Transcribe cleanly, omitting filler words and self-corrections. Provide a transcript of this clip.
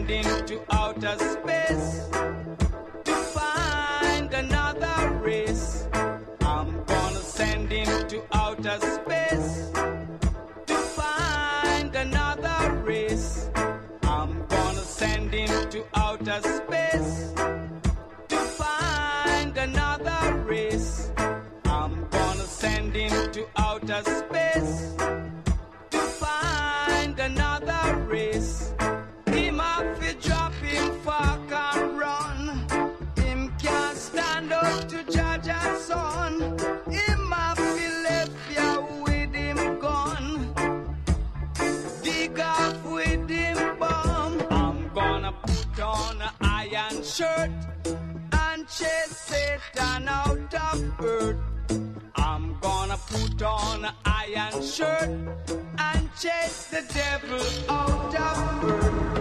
send him to outer space to find another race. I'm gonna send him to outer space to find another race. I'm gonna send him to outer space to find another race. I'm gonna send him to outer space to find another race. Him have to drop him fuck and run. Him can't stand up to Jaja's son. Him have to left ya with him gun. Dig off with him bum. I'm gonna put on an iron shirt and chase Satan out of earth. I'm gonna put on an iron shirt and chase the devil out of earth.